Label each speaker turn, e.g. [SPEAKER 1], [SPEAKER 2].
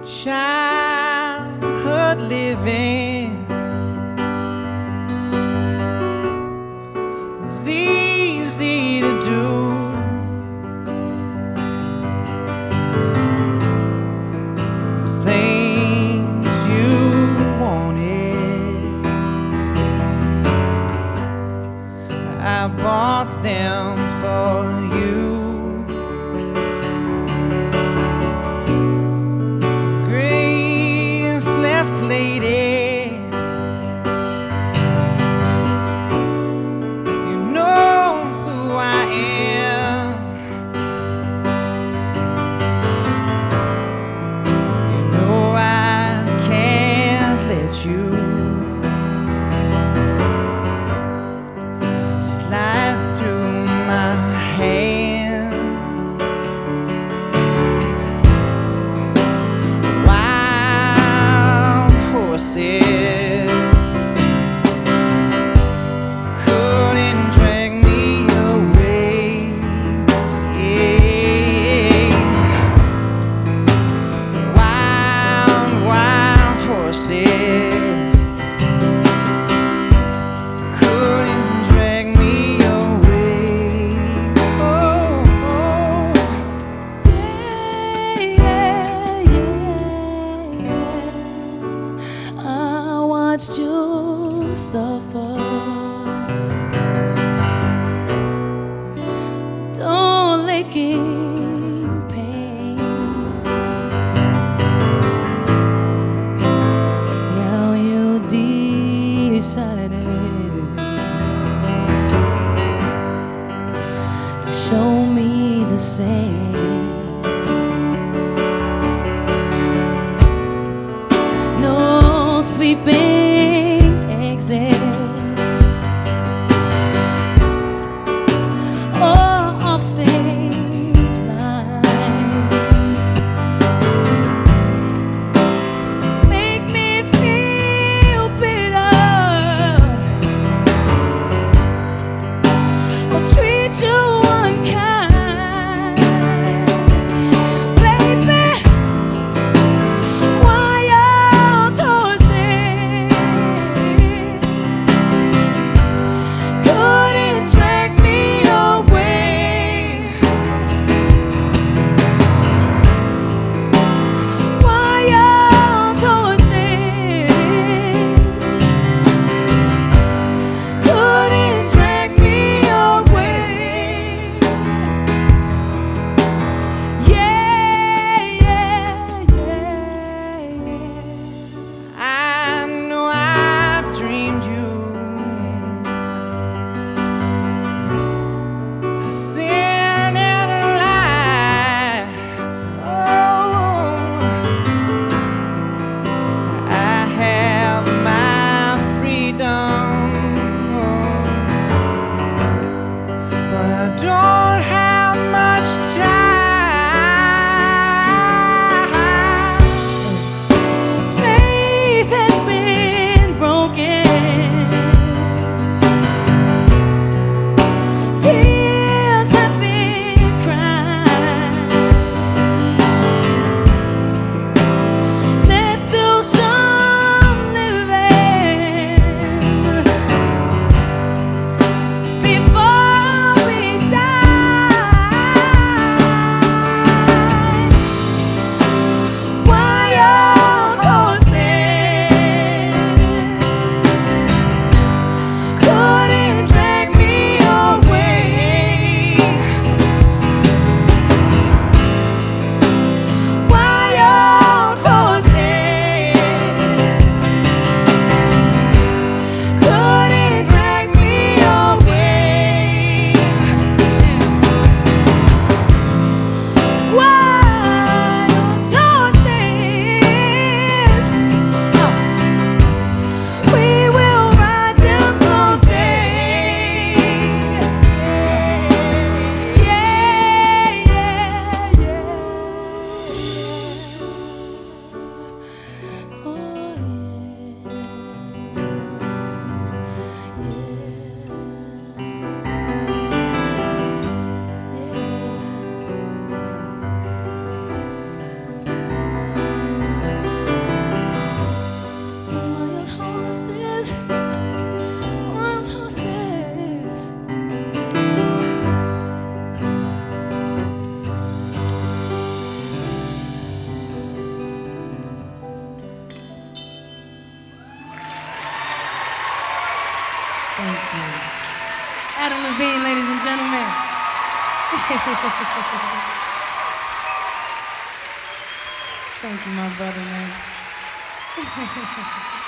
[SPEAKER 1] childhood living is easy to do. Things you wanted, I bought them for you. Lady, you know who I am. You know I can't let you slide through my hands. Couldn't drag me away, yeah. Wild, wild horses couldn't drag me away. Oh, oh.
[SPEAKER 2] Yeah, yeah, yeah. I watched you suffer. Don't lick in pain. Now you decided to show me the same. No sweeping exits or offstage line. Make me feel bitter or treat you unkind, baby. Wild horses Thank you. Adam Levine, ladies and gentlemen. Thank you, my brother, man.